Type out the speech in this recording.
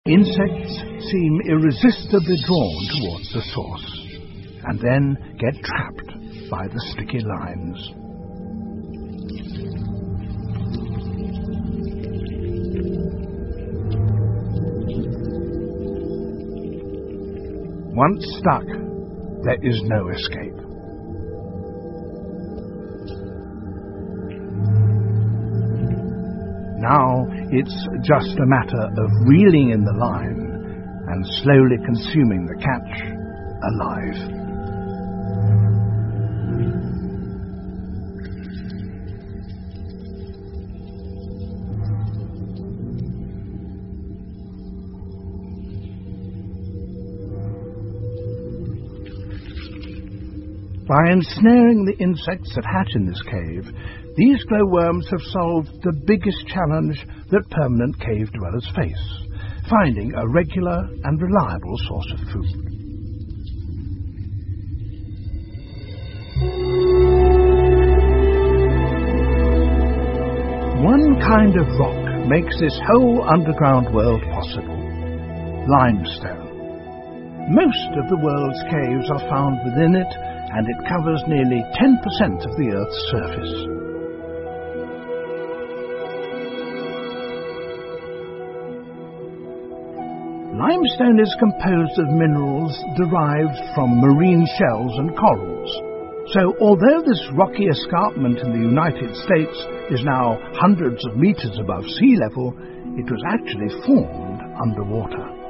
Insects seem irresistibly drawn towards the source, and then get trapped by the sticky lines. Once stuck, there is no escape. Now it's just a matter of reeling in the line and slowly consuming the catch alive. By ensnaring the insects that hatch in this cave, these glowworms have solved the biggest challenge that permanent cave dwellers face, finding a regular and reliable source of food. One kind of rock makes this whole underground world possible: limestone. Most of the world's caves are found within it, and it covers nearly 10% of the Earth's surface. Limestone is composed of minerals derived from marine shells and corals. So although this rocky escarpment in the United States is now hundreds of meters above sea level, it was actually formed underwater.